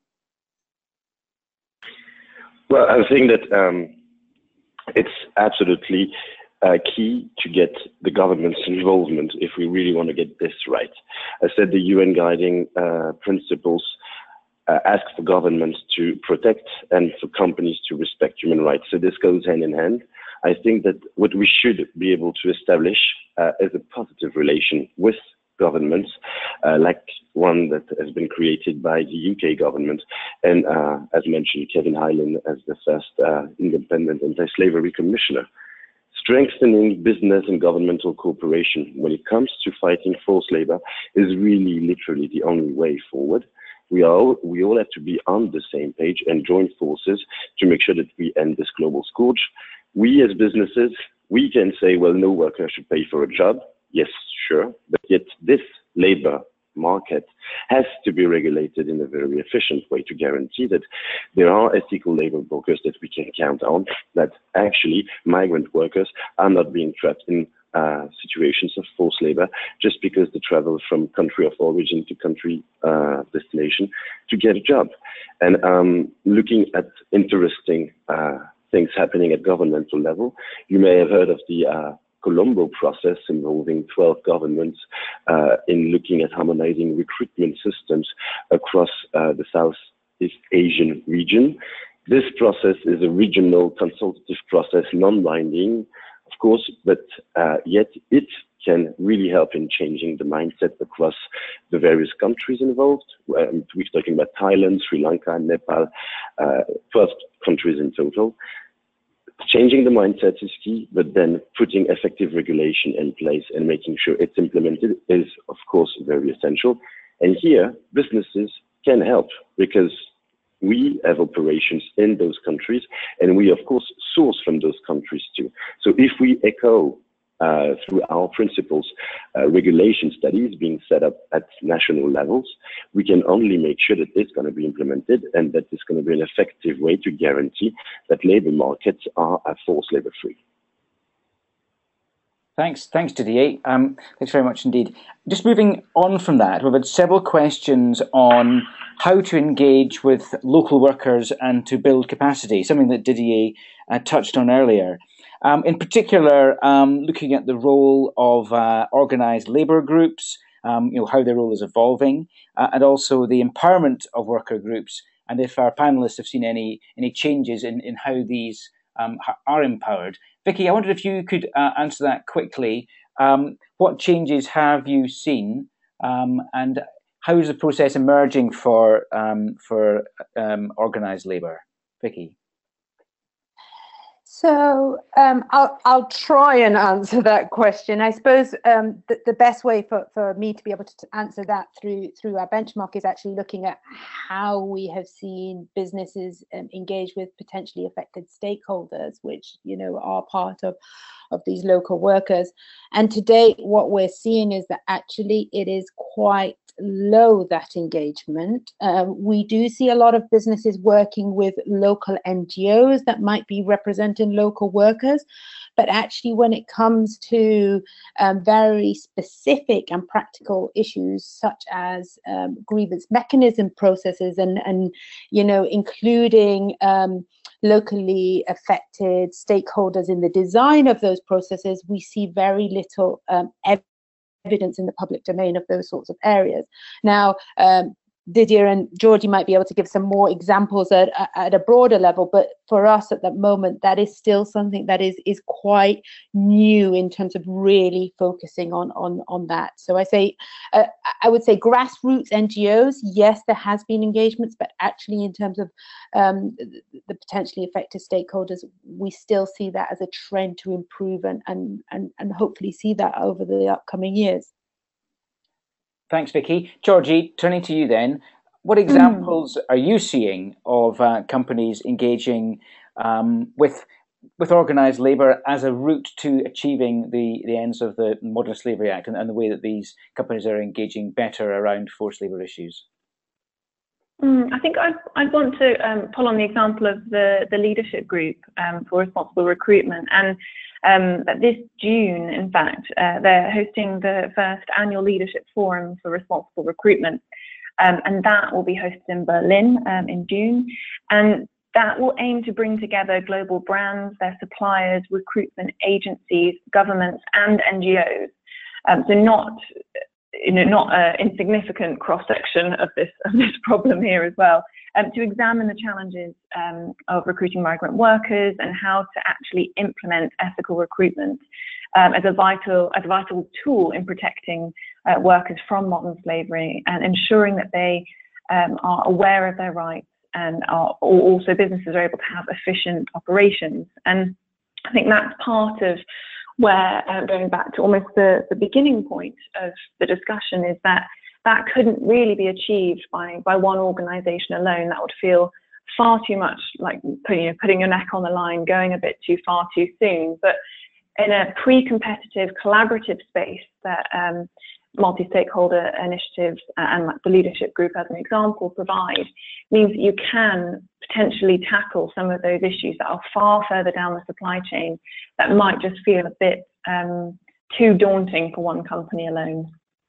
Well, I think that um, it's absolutely uh, key to get the government's involvement if we really want to get this right. I said the U N Guiding uh, Principles uh, ask for governments to protect and for companies to respect human rights. So this goes hand in hand. I think that what we should be able to establish uh, is a positive relation with governments, uh, like one that has been created by the U K government, and uh, as mentioned, Kevin Highland as the first uh, independent anti-slavery commissioner. Strengthening business and governmental cooperation when it comes to fighting forced labor is really literally the only way forward. We all, we all have to be on the same page and join forces to make sure that we end this global scourge. We as businesses, we can say, well, no worker should pay for a job. Yes, sure. But yet this labor market has to be regulated in a very efficient way to guarantee that there are ethical labor brokers that we can count on, that actually migrant workers are not being trapped in uh, situations of forced labor just because they travel from country of origin to country uh, destination to get a job. And um, looking at interesting uh, things happening at governmental level, you may have heard of the uh, Colombo process involving twelve governments uh, in looking at harmonizing recruitment systems across uh, the Southeast Asian region. This process is a regional consultative process, non-binding, of course, but uh, yet it can really help in changing the mindset across the various countries involved. Um, we're talking about Thailand, Sri Lanka, Nepal, uh, twelve countries in total. Changing the mindset is key, but then putting effective regulation in place and making sure it's implemented is, of course, very essential. And here, businesses can help because we have operations in those countries, and we, of course, source from those countries too. So if we echo uh, through our principles, uh, regulation studies being set up at national levels, we can only make sure that it's going to be implemented and that it's going to be an effective way to guarantee that labor markets are forced labor free. Thanks, thanks Didier. Um, thanks very much indeed. Just moving on from that, we've had several questions on how to engage with local workers and to build capacity, something that Didier uh, touched on earlier. Um, in particular, um, looking at the role of uh, organised labour groups, um, you know, how their role is evolving, uh, and also the empowerment of worker groups, and if our panellists have seen any any changes in, in how these um, are empowered. Vicky, I wondered if you could uh, answer that quickly. Um, what changes have you seen, um, and how is the process emerging for um, for um, organised labour? Vicky. So um, I'll, I'll try and answer that question. I suppose um, the, the best way for, for me to be able to answer that through through our benchmark is actually looking at how we have seen businesses um, engage with potentially affected stakeholders, which, you know, are part of, of these local workers. And to date, what we're seeing is that actually it is quite low, that engagement. Um, we do see a lot of businesses working with local N G Os that might be representing local workers, but actually when it comes to um, very specific and practical issues such as um, grievance mechanism processes and, and you know, including um, locally affected stakeholders in the design of those processes, we see very little um, evidence evidence in the public domain of those sorts of areas. Now, um, Didier and Georgie might be able to give some more examples at, at a broader level, but for us at that moment, that is still something that is is quite new in terms of really focusing on on on that. So I say, uh, I would say grassroots N G Os, yes, there has been engagements, but actually in terms of um, the potentially affected stakeholders, we still see that as a trend to improve and and and, and hopefully see that over the upcoming years. Thanks, Vicky. Georgie, turning to you then, what examples mm. are you seeing of uh, companies engaging um, with with organised labour as a route to achieving the, the ends of the Modern Slavery Act and, and the way that these companies are engaging better around forced labour issues? Mm, I think I'd, I'd want to um, pull on the example of the, the leadership group um, for responsible recruitment. And Um, this June, in fact, uh, they're hosting the first annual leadership forum for responsible recruitment, um, and that will be hosted in Berlin um, in June. And that will aim to bring together global brands, their suppliers, recruitment agencies, governments, and N G Os. Um, so not, you know, not an insignificant cross section of this of this problem here as well. Um, to examine the challenges um, of recruiting migrant workers and how to actually implement ethical recruitment um, as a vital as a vital tool in protecting uh, workers from modern slavery and ensuring that they um, are aware of their rights and are also businesses are able to have efficient operations. And I think that's part of where, uh, going back to almost the, the beginning point of the discussion, is that that couldn't really be achieved by, by one organisation alone. That would feel far too much like putting, you know, putting your neck on the line, going a bit too far too soon. But in a pre-competitive, collaborative space that um, multi-stakeholder initiatives and like the leadership group as an example provide, means that you can potentially tackle some of those issues that are far further down the supply chain that might just feel a bit um, too daunting for one company alone.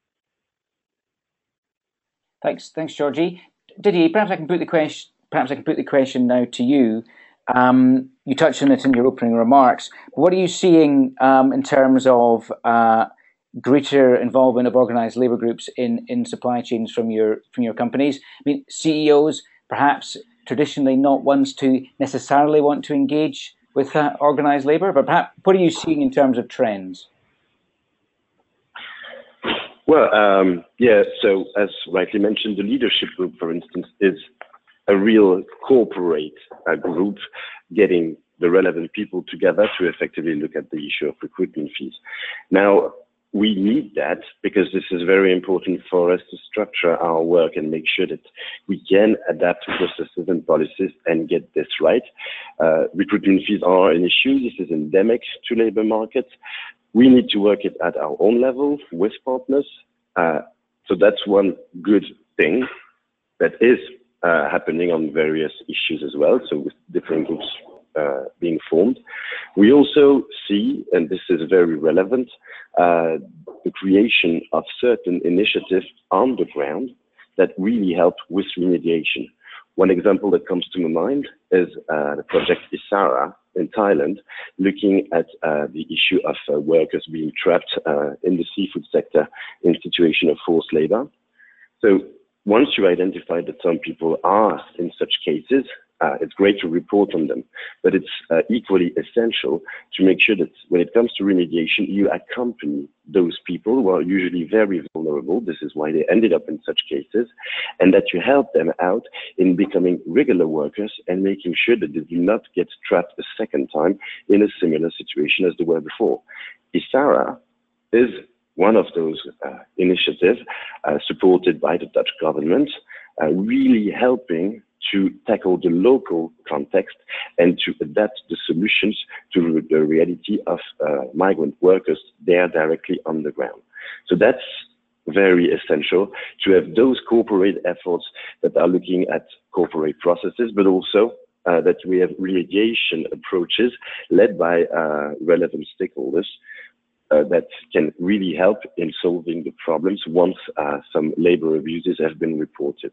Thanks, thanks, Georgie. Didier, perhaps I can put the question. Perhaps I can put the question now to you. Um, you touched on it in your opening remarks. What are you seeing um, in terms of uh, greater involvement of organised labour groups in, in supply chains from your from your companies? I mean, C E Os perhaps traditionally not ones to necessarily want to engage with uh, organised labour, but perhaps what are you seeing in terms of trends? Well, um, yeah, so as rightly mentioned, the leadership group, for instance, is a real corporate uh, group getting the relevant people together to effectively look at the issue of recruitment fees. Now, we need that because this is very important for us to structure our work and make sure that we can adapt to processes and policies and get this right. Uh, recruitment fees are an issue. This is endemic to labor markets. We need to work it at our own level with partners. Uh, so that's one good thing that is uh, happening on various issues as well. So with different groups uh, being formed. We also see, and this is very relevant, uh, the creation of certain initiatives on the ground that really help with remediation. One example that comes to my mind is uh, the project Isara in Thailand, looking at uh, the issue of uh, workers being trapped uh, in the seafood sector in situation of forced labor. So once you identify that some people are in such cases, uh, it's great to report on them, but it's uh, equally essential to make sure that when it comes to remediation, you accompany those people who are usually very vulnerable. This is why they ended up in such cases, and that you help them out in becoming regular workers and making sure that they do not get trapped a second time in a similar situation as they were before. Isara is one of those uh, initiatives uh, supported by the Dutch government, uh, really helping to tackle the local context and to adapt the solutions to the reality of uh, migrant workers there directly on the ground. So that's very essential to have those corporate efforts that are looking at corporate processes, but also uh, that we have remediation approaches led by uh, relevant stakeholders uh, that can really help in solving the problems once uh, some labor abuses have been reported.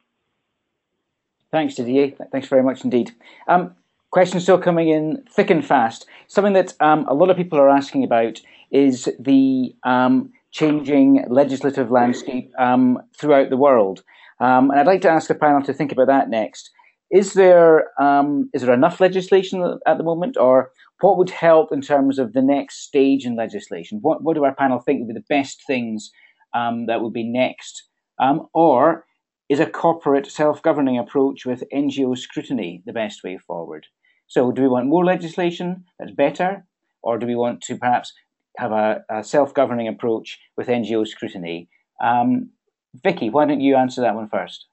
Thanks, Didier. Thanks very much indeed. Um, questions still coming in thick and fast. Something that um, a lot of people are asking about is the um, changing legislative landscape um, throughout the world. Um, and I'd like to ask the panel to think about that next. Is there, um, is there enough legislation at the moment, or what would help in terms of the next stage in legislation? What, what do our panel think would be the best things um, that would be next? Um, or is a corporate self-governing approach with N G O scrutiny the best way forward? So do we want more legislation that's better, or do we want to perhaps have a, a self-governing approach with N G O scrutiny? Um, Vicky, why don't you answer that one first?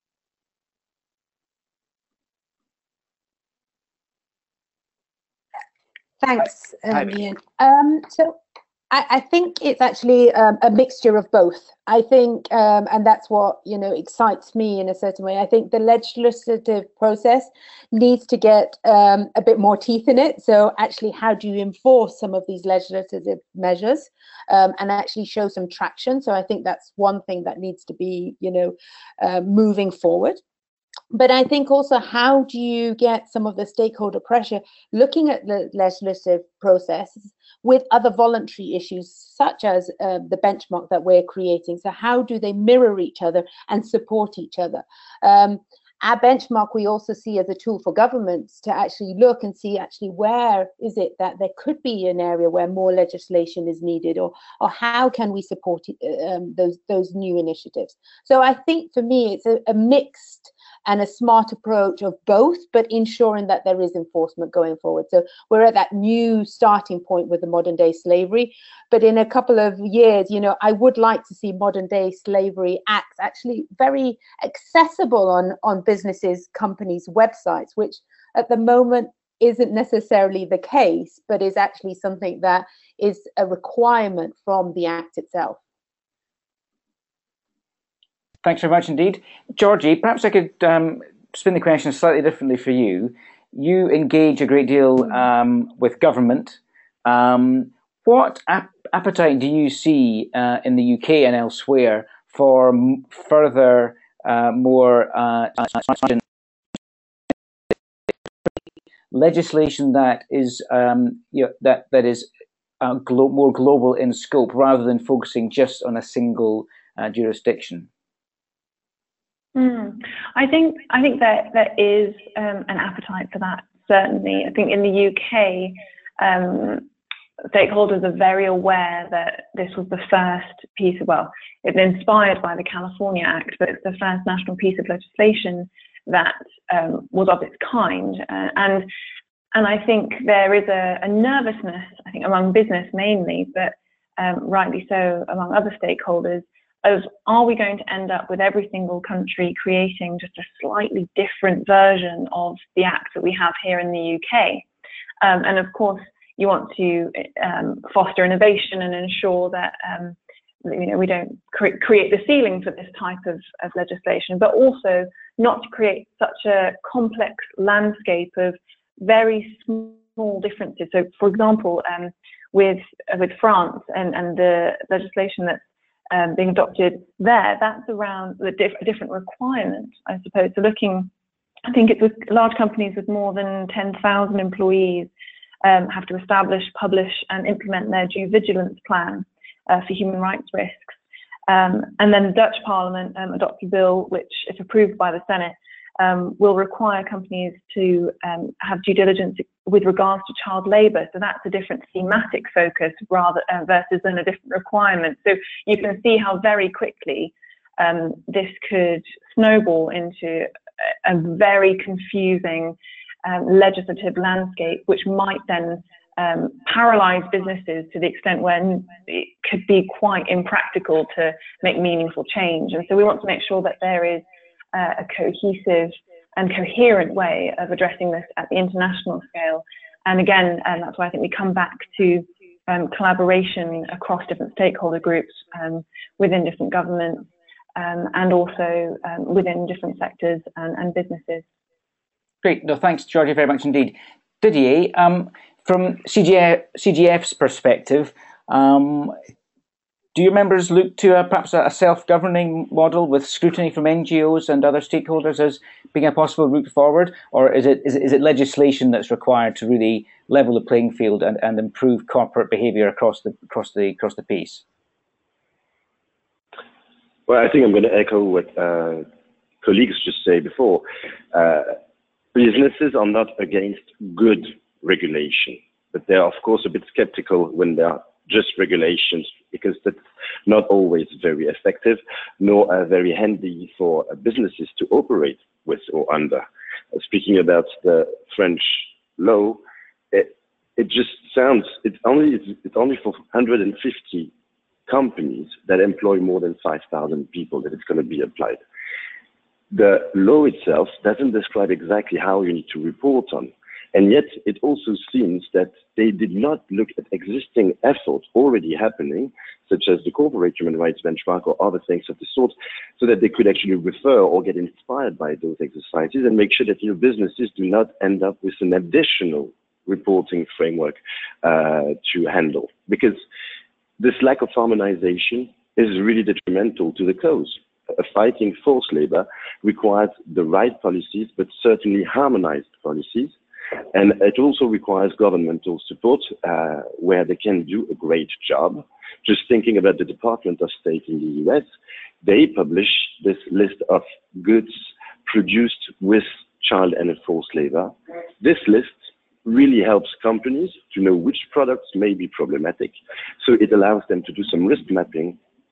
Thanks, um, Ian. Um, so I, I think it's actually um, a mixture of both. I think, um, and that's what, you know, excites me in a certain way. I think the legislative process needs to get um, a bit more teeth in it. So actually, how do you enforce some of these legislative measures um, and actually show some traction? So I think that's one thing that needs to be, you know, uh, moving forward. But I think also, how do you get some of the stakeholder pressure looking at the legislative processes with other voluntary issues, such as uh, the benchmark that we're creating? So how do they mirror each other and support each other? Um, our benchmark we also see as a tool for governments to actually look and see actually where is it that there could be an area where more legislation is needed, or or how can we support um, those those new initiatives. So I think for me it's a, a mixed and a smart approach of both, but ensuring that there is enforcement going forward. So we're at that new starting point with the modern day slavery. But in a couple of years, you know, I would like to see modern day slavery acts actually very accessible on, on businesses, companies' websites, which at the moment isn't necessarily the case, but is actually something that is a requirement from the Act itself. Thanks very much indeed. Georgie, perhaps I could um, spin the question slightly differently for you. You engage a great deal um, with government. Um, what ap appetite do you see uh, in the U K and elsewhere for m further, uh, more uh, legislation that is um, you know, that that is uh, glo more global in scope, rather than focusing just on a single uh, jurisdiction? Mm. I think I think that there is um, an appetite for that. Certainly, I think in the U K, um, stakeholders are very aware that this was the first piece of, well, it's inspired by the California Act, but it's the first national piece of legislation that um, was of its kind. Uh, and and I think there is a, a nervousness, I think, among business mainly, but um, rightly so among other stakeholders, of are we going to end up with every single country creating just a slightly different version of the Act that we have here in the U K? Um, and of course, you want to um, foster innovation and ensure that um, you know, we don't cre create the ceiling for this type of, of legislation, but also not to create such a complex landscape of very small differences. So, for example, um, with with France and, and the legislation that's um, being adopted there, that's around the diff different requirements, I suppose. So looking, I think it's with large companies with more than ten thousand employees um, have to establish, publish and implement their due vigilance plan uh, for human rights risks. Um, and then the Dutch Parliament um, adopted a bill which, if approved by the Senate, um, will require companies to um, have due diligence with regards to child labour. So that's a different thematic focus rather uh, versus than a different requirement. So you can see how very quickly um, this could snowball into a, a very confusing um, legislative landscape, which might then Um, paralyze businesses to the extent where it could be quite impractical to make meaningful change. And so we want to make sure that there is uh, a cohesive and coherent way of addressing this at the international scale. And again, and that's why I think we come back to um, collaboration across different stakeholder groups um, within different governments um, and also um, within different sectors and, and businesses. Great. No, thanks, Georgie, very much indeed. Didier, um, from C G F, C G F's perspective, um, do your members look to a, perhaps a self-governing model with scrutiny from N G Os and other stakeholders as being a possible route forward, or is it is it, is it legislation that's required to really level the playing field and, and improve corporate behaviour across the across the across the piece? Well, I think I'm going to echo what uh, colleagues just said before. Uh, businesses are not against good regulation, but they're of course a bit skeptical when they are just regulations, because that's not always very effective, nor uh, very handy for uh, businesses to operate with or under. Uh, speaking about the French law, it, it just sounds, it's only, it's, it's only for one hundred fifty companies that employ more than five thousand people that it's going to be applied. The law itself doesn't describe exactly how you need to report on. And yet it also seems that they did not look at existing efforts already happening, such as the corporate human rights benchmark or other things of the sort, so that they could actually refer or get inspired by those exercises and make sure that your businesses do not end up with an additional reporting framework uh, to handle. Because this lack of harmonization is really detrimental to the cause. Uh, fighting forced labor requires the right policies, but certainly harmonized policies. And it also requires governmental support uh, where they can do a great job. Just thinking about the Department of State in the U S, they publish this list of goods produced with child and forced labor. This list really helps companies to know which products may be problematic. So it allows them to do some risk mapping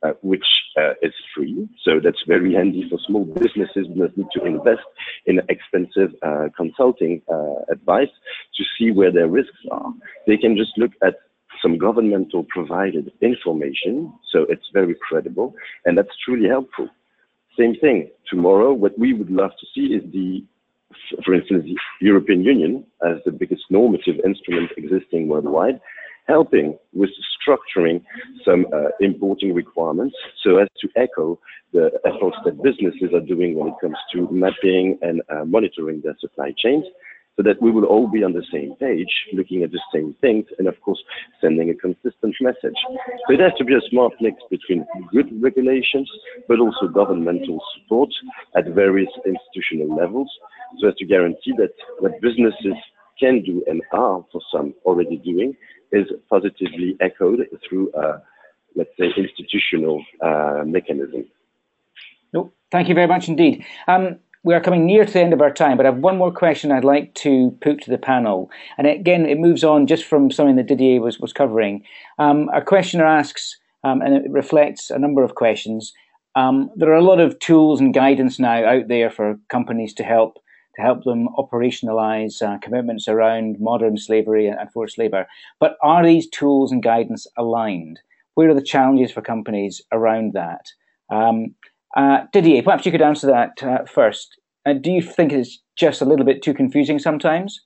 uh, which uh, is free. So that's very handy for small businesses who don't need to invest in expensive uh, consulting uh, advice to see where their risks are. They can just look at some governmental provided information, so it's very credible, and that's truly helpful. Same thing, tomorrow, what we would love to see is the, for instance, the European Union as the biggest normative instrument existing worldwide, helping with structuring some uh, importing requirements so as to echo the efforts that businesses are doing when it comes to mapping and uh, monitoring their supply chains, so that we will all be on the same page, looking at the same things, and of course, sending a consistent message. So it has to be a smart mix between good regulations, but also governmental support at various institutional levels, so as to guarantee that what businesses can do and are, for some, already doing, is positively echoed through, uh, let's say, institutional uh, mechanism. No, thank you very much indeed. Um, we are coming near to the end of our time, but I have one more question I'd like to put to the panel. And again, it moves on just from something that Didier was, was covering. Um, our questioner asks, um, and it reflects a number of questions. Um, there are a lot of tools and guidance now out there for companies to help to help them operationalize uh, commitments around modern slavery and forced labor. But are these tools and guidance aligned? Where are the challenges for companies around that? Um, uh, Didier, perhaps you could answer that uh, first. Uh, do you think it's just a little bit too confusing sometimes?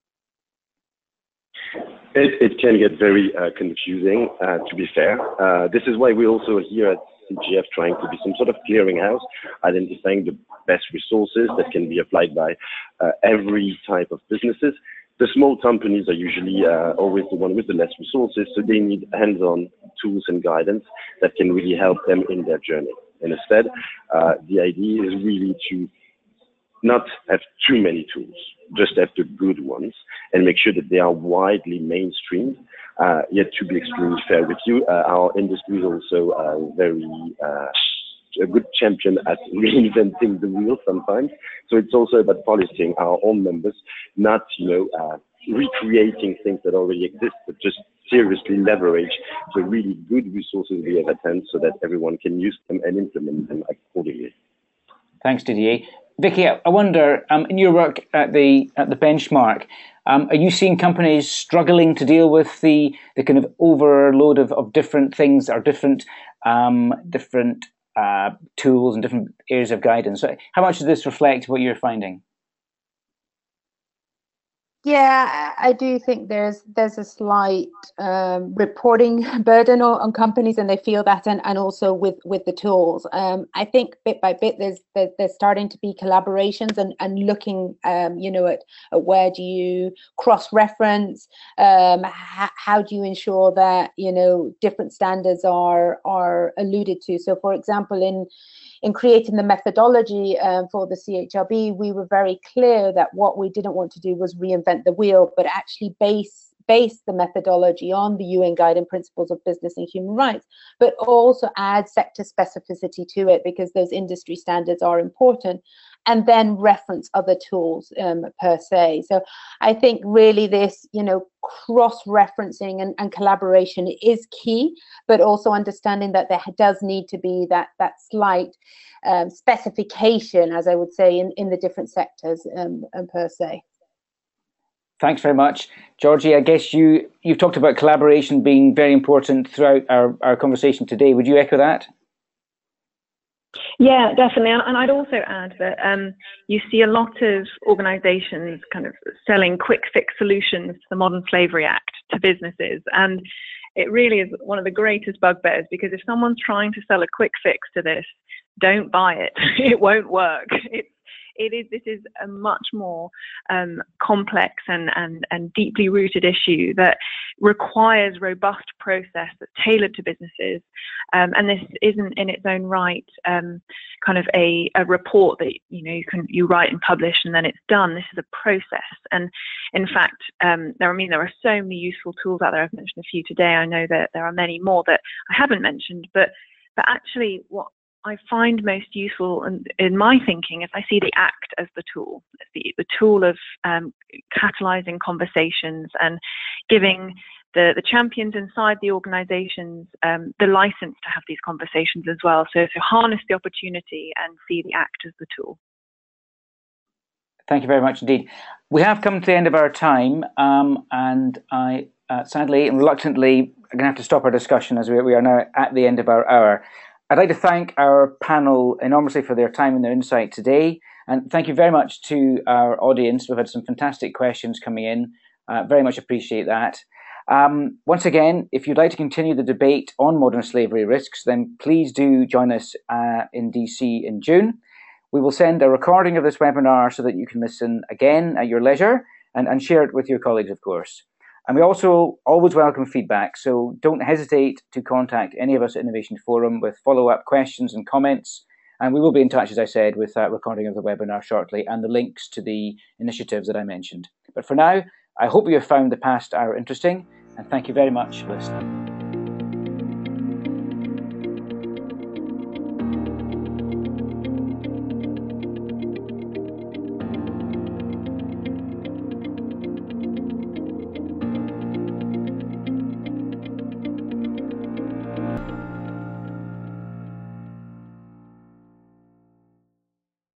It, it can get very uh, confusing, uh, to be fair. Uh, this is why we also here at C G F trying to be some sort of clearinghouse, identifying the best resources that can be applied by uh, every type of businesses. The small companies are usually uh, always the one with the less resources, so they need hands-on tools and guidance that can really help them in their journey. And instead, uh, the idea is really to not have too many tools, just have the good ones, and make sure that they are widely mainstreamed. Uh, yet, to be extremely fair with you, uh, our industry is also uh, very uh, a good champion at reinventing the wheel sometimes. So it's also about polishing our own members, not you know uh, recreating things that already exist, but just seriously leverage the really good resources we have at hand, so that everyone can use them and implement them accordingly. Thanks, Didier. Vicky, I wonder, um, in your work at the at the benchmark, um, are you seeing companies struggling to deal with the, the kind of overload of, of different things or different um, different uh, tools and different areas of guidance? How much does this reflect what you're finding? Yeah, I do think there's there's a slight um, reporting burden on, on companies, and they feel that, and, and also with, with the tools. Um, I think bit by bit there's there, there's starting to be collaborations and, and looking, um, you know, at, at where do you cross-reference, um, ha, how do you ensure that, you know, different standards are are alluded to. So, for example, in In creating the methodology um, for the C H R B, we were very clear that what we didn't want to do was reinvent the wheel, but actually base base the methodology on the U N Guiding Principles of Business and Human Rights, but also add sector specificity to it, because those industry standards are important, and then reference other tools um, per se. So I think really this, you know, cross-referencing and, and collaboration is key, but also understanding that there does need to be that that slight um, specification, as I would say, in, in the different sectors um, um, per se. Thanks very much. Georgie, I guess you, you've talked about collaboration being very important throughout our, our conversation today. Would you echo that? Yeah, definitely. And I'd also add that um, you see a lot of organizations kind of selling quick fix solutions to the Modern Slavery Act to businesses. And it really is one of the greatest bugbears, because if someone's trying to sell a quick fix to this, don't buy it. It won't work. It's It is. This is a much more um, complex and, and, and deeply rooted issue that requires robust process that's tailored to businesses. Um, and this isn't in its own right um, kind of a, a report that you know you can you write and publish and then it's done. This is a process. And in fact, um, there I mean there are so many useful tools out there. I've mentioned a few today. I know that there are many more that I haven't mentioned, but but actually what I find most useful in, in my thinking is I see the act as the tool, the, the tool of um, catalyzing conversations and giving the, the champions inside the organizations um, the license to have these conversations as well. So to harness the opportunity and see the act as the tool. Thank you very much indeed. We have come to the end of our time, um, and I uh, sadly and reluctantly are going to have to stop our discussion as we, we are now at the end of our hour. I'd like to thank our panel enormously for their time and their insight today, and thank you very much to our audience. We've had some fantastic questions coming in. Uh, very much appreciate that. Um, once again, if you'd like to continue the debate on modern slavery risks, then please do join us uh, in D C in June. We will send a recording of this webinar so that you can listen again at your leisure and, and share it with your colleagues, of course. And we also always welcome feedback, so don't hesitate to contact any of us at Innovation Forum with follow-up questions and comments. And we will be in touch, as I said, with that recording of the webinar shortly and the links to the initiatives that I mentioned. But for now, I hope you have found the past hour interesting, and thank you very much for listening.